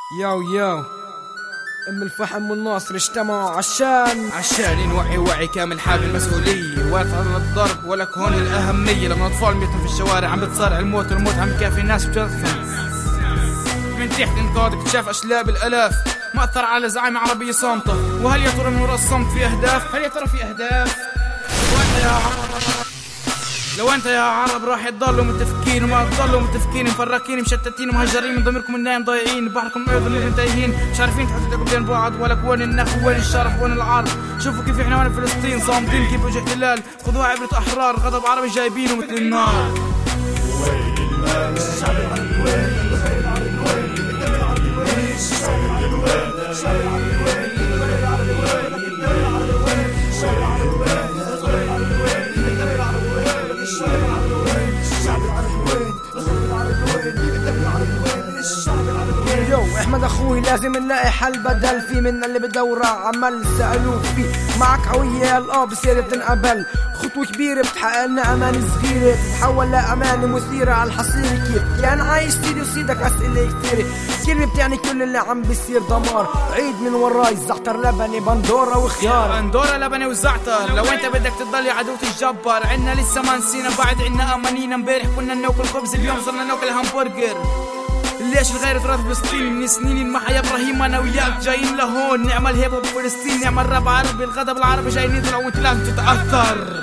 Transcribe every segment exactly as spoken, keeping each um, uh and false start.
ياو ياو ام الفحم والناصر اجتمعوا عشان عشان نوعي وعي كامل حامل المسؤولية، ولا تعرض الضرب ولا كون الأهمية. لما أطفال ميتهم في الشوارع عم بتصارع الموت، والموت عم يكافي الناس بجثهم. من تحت انقاذك شاف أشلاب الألاف، ما أثر على زعيم عربية صامتة. وهل يا ترى من وراء الصمت في أهداف؟ هل يا ترى في أهداف؟ وأنت يا عرب لو انت يا عرب راح تضلوا متفكين وما تضلوا متفكين، مفرقين مشتتين ومهجرين من ضميركم النايم ضايعين، بحركم ايضا تايهين، مش عارفين تحطوا بين بعض ولك وين النخ وين الشرف وين العرب. شوفوا كيف احنا وانا فلسطين صامدين كيف وجه احتلال، خذوها عبرة احرار غضب عربي جايبينه مثل النار. يو احمد اخوي لازم نلاقي حل بدل، في منا اللي بدور عمل سألوك فيه معك عوية الاب بصير تنقبل، خطوة كبيرة بتحقق لنا اماني صغيرة تتحول لاماني مثيرة على الحصيرة. كيف كان عايش سيدي وصيدك اسئلة كثيرة، كلمة بتعني كل اللي عم بيصير دمار. عيد من وراي زعتر لبني بندورة وخيار، بندورة لبني وزعتر. لو انت بدك تضل عدو تتجبر، عنا لسه ما نسينا بعد عنا امانينا. امبارح كنا ناكل خبز اليوم صرنا ناكل همبرجر. ليش الغير تراث فلسطين من سنين ما حيا ابراهيم انا وياك جايين لهون نعمل هيب هوب فلسطين، نعمل راب عربي. الغضب العربي جاي نطلع وانت لازم تتاثر.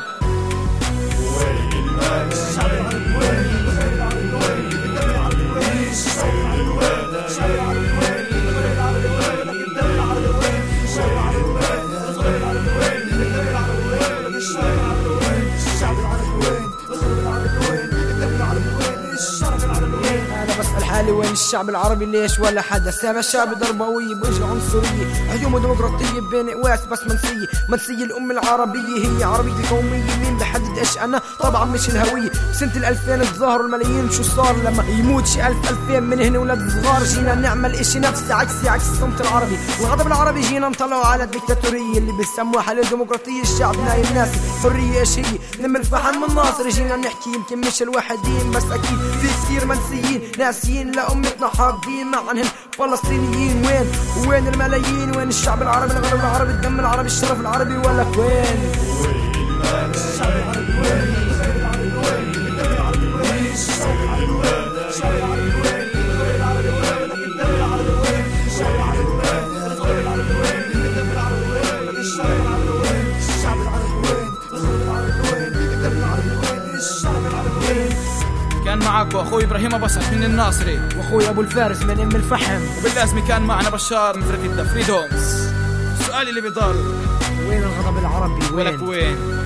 حالي وين الشعب العربي ليش ولا حدا سامع؟ الشعب ضربوية بوجه عنصرية، هجوم ديمقراطية بين قواس بس منسية. منسية الأم العربية هي عربية القومية، مين بحدد ايش أنا؟ طبعا مش الهوية. بسنة الألفين تظاهروا الملايين، شو صار لما يموت شي ألف ألفين من هنا ولاد صغار؟ جينا نعمل اشي نفسي عكسي عكس الصمت العربي والغضب العربي. جينا نطلعوا على الدكتاتورية اللي بيسموها حل الديمقراطية. الشعب نايم ناسي حرية ايش هي؟ نم الفحم والناصر جينا نحكي، يمكن مش الوحيدين بس أكيد في كثير منسيين ناسيين لأمتنا حاقدين مع عنهم فلسطينيين. وين وين الملايين؟ وين الشعب العربي الغضب العربي الدم العربي الشرف العربي؟ ولا وين الشعب العربي؟ وين الخير العربي؟ وين الدم العربي؟ وين الشعب العربي؟ وين الشعب العربي؟ وين الخير العربي؟ وين الدم العربي؟ وين الشعب العربي؟ وين الخير العربي؟ وين الدم العربي؟ وين الشعب العربي؟ وين الشعب العربي؟ وين الخير العربي؟ وين الدم العربي؟ وين الشعب العربي؟ وين. كان معكم اخوي ابراهيم ابو اسعد من الناصري، واخوي ابو الفارس من ام الفحم، وباللازمه كان معنا بشار من فرقه ذا فريدومز. السؤال اللي بيضل وين الغضب العربي؟ ولك وين؟